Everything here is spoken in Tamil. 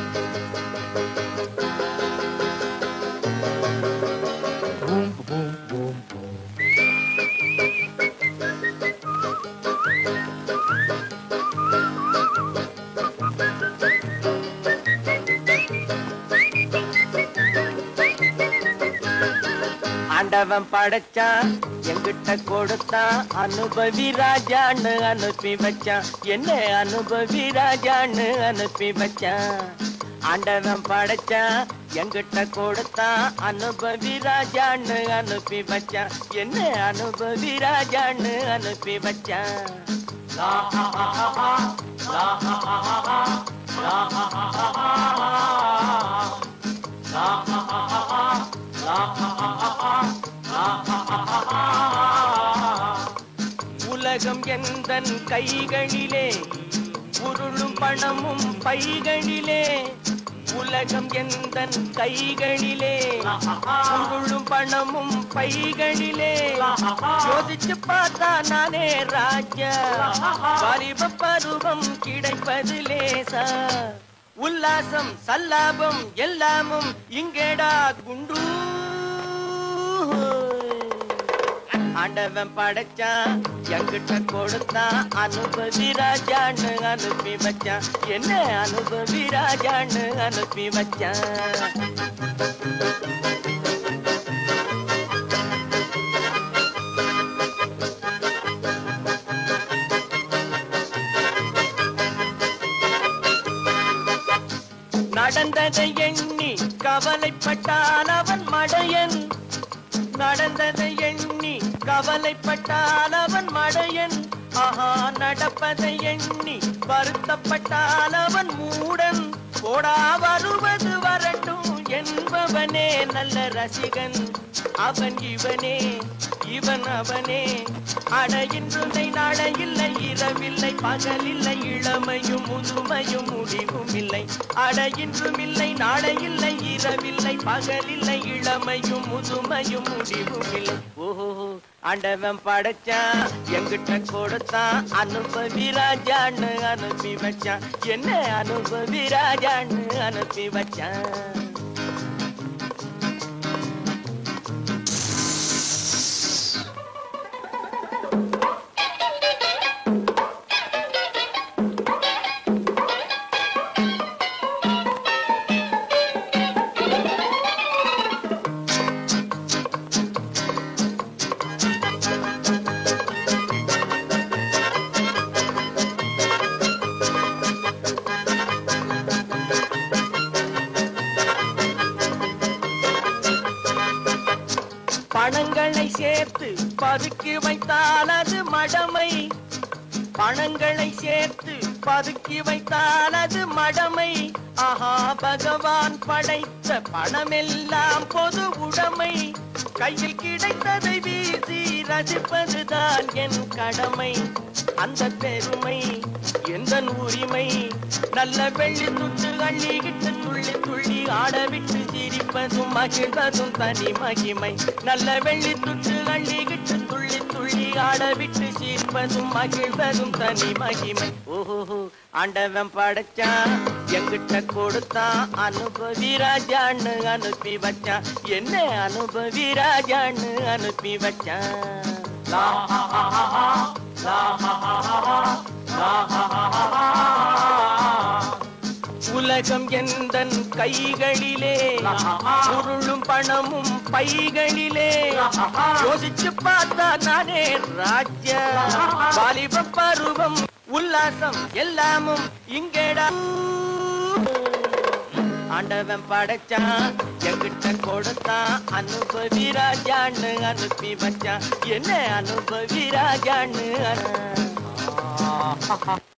ஆண்டவன் படைச்சான் எங்கிட்ட கொடுத்தான் அனுபவி ராஜான்னு அனுப்பி வச்சான் என்ன அனுபவி ராஜான்னு அனுப்பி வச்சான் ஆண்டவன் படைச்சான் எங்கிட்ட கொடுத்தான் அனுபவி ராஜான்னு அனுப்பி வச்சான் என்ன அனுபவி ராஜான்னு அனுப்பி வச்சான் உலகம் எந்தன் கைகளிலே உருளும் பணமும் பைகளிலே உலகம் எந்தன் கைகளிலே உருளும் பணமும் பைகளிலே யோசிச்சு பார்த்தா நானே ராஜா வாலிப பருவம் கிடைப்பது லேசா உல்லாசம் சல்லாபம் எல்லாமும் இங்கேடா குண்டு ஆண்டவன் படைச்சான் எங்கிட்ட கொடுத்தான் அனுபவி ராஜான்னு அனுப்பி வச்சான் என்ன அனுபவி ராஜான்னு அனுப்பி வச்சான் நடந்ததை எண்ணி கவலைப்பட்டான் அவன் மடையன் நடந்ததை எண்ணி கவலைப்பட்டால் அவன் மடையன் ஆஹா நடப்பதை எண்ணி வருத்தப்பட்டால் அவன் மூடன் போடா வருவது வரட்டும் என்பவனே நல்ல ரசிகன் அவன் இவனே இவன் அவனே அட இன்றுதை நாளையில்லை இரவில்லை பகலில்லை இளமையும் முதுமையும் முடிவும் இல்லை அட இன்றும் இல்லை நாளையில்லை இரவில்லை பகலில்லை இளமையும் முதுமையும் முடிவும் இல்லை ஓஹோ ஆண்டவன் படைச்சான் எங்கிட்ட கொடுத்தான் அனுபவி ராஜான்னு அனுப்பி வச்சான் என்ன அனுபவி ராஜான்னு அனுப்பி வச்சான் பணங்களை சேர்த்து பதுக்கி வைத்தால் அது மடமை பணங்களை சேர்த்து பதுக்கி வைத்தால் அது மடமை ஆஹா பகவான் படைத்த பணமெல்லாம் பொது உடைமை கையில் கிடைத்ததை வீசி ரசிப்பதுதான் என் கடமை அந்த பெருமை எந்தன் உரிமை நல்ல வெள்ளி துட்டு அள்ளிக்கிட்டு துள்ளி துள்ளி ஆடவிட்டு சிரிப்பதும் மகிழ்வதும் தனி மகிமை நல்ல வெள்ளி துட்டு அள்ளிக்கிட்டு துள்ளி துள்ளி ஆடவிட்டு சிரிப்பதும் மகிழ்வதும் தனி மகிமை ஓஹோ ஆண்டவன் படைச்சான் எங்கிட்ட கொடுத்தான் அனுபவி ராஜான்னு அனுப்பி வச்சான் என்ன அனுபவி ராஜான்னு அனுப்பி வச்சான் உலகம் எந்தன் கைகளிலே உருளும் பணமும் பைகளிலே யோசிச்சு பார்த்தா நானே ராஜா வாலிப பருவம் உல்லாசம் எல்லாமும் இங்கேடா ஆண்டவன் படைச்சான் எங்கிட்ட கொடுத்தான் அனுபவி ராஜான்னு அனுப்பி வச்சான் என்ன அனுபவி ராஜான்னு